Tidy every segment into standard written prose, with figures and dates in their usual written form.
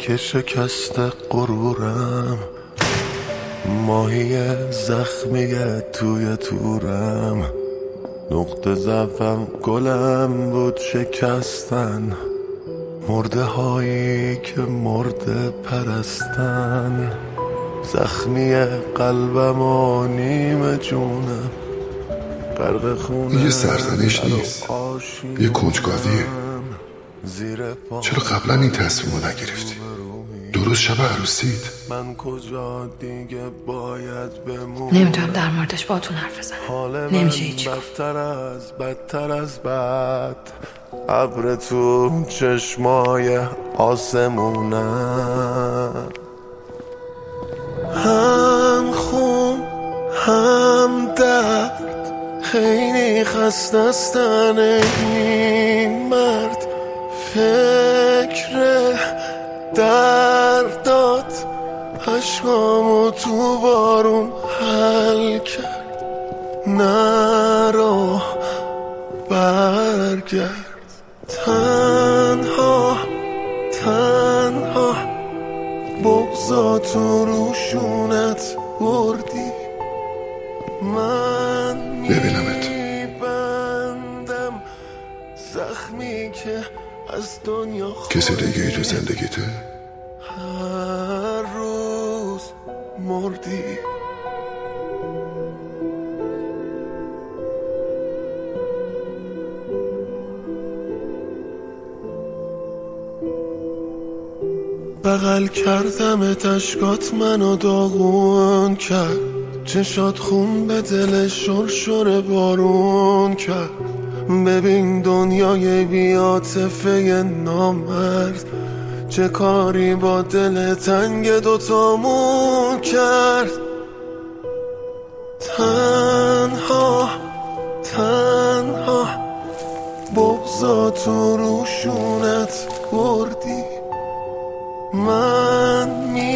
که شکست غرورم، ماهی زخمیه توی تورم، نقطه ضعفم گلم بود شکستن، مرده هایی که مرده پرستن، زخمی قلبم و نیم جونم غرق خونه. یه سرزنش نیست، یه کنجکاویه. چرا قبلا این تصمیم رو نگرفتی؟ درست شب عروسیت. من کجا دیگه باید بمونم؟ نمیتونم در موردش باهاتون حرف بزنم، نمیشه هیچی گفت. بدتر از بد، ابر تو چشمای آسمونم، هم خون هم درد، خیلی خستستن این مرد، فکر دردات عشقامو تو بارون حل کرد، نرو برگرد، تنها بغضا تو روشونت بردی، من میبندم زخمی که از دنیا کسی دیگه ای تو زندگیته؟ هر روز مردی. بغل کردم اشکات منو داغون کرد، چشات خون به دل شرشر بارون کرد، ببین دنیای بی‌عاطفه نامرد چه کاری با دل تنگ دوتامون کرد، تنها بغضا تو روشونت بردی، من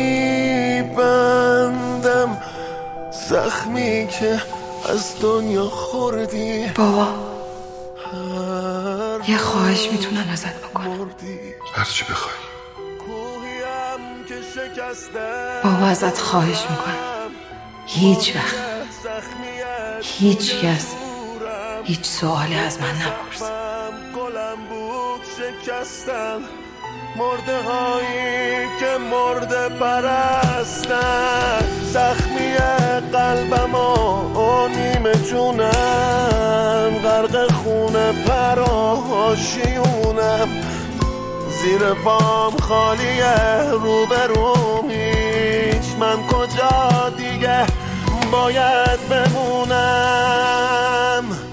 میبندم زخمی که از دنیا خوردی. بابا یه خواهش میتونم ازت بکنم؟ هر چی بخوای. بابا ازت خواهش میکنم هیچ وقت هیچ کس هیچ سوالی از من نپرس. مرده هایی که مرده پرستن، زخمی قلبم و نیمه جونم غرق خونه پراشیونم، زیر پام خالیه روبروم هیچ، من کجا دیگه باید بمونم؟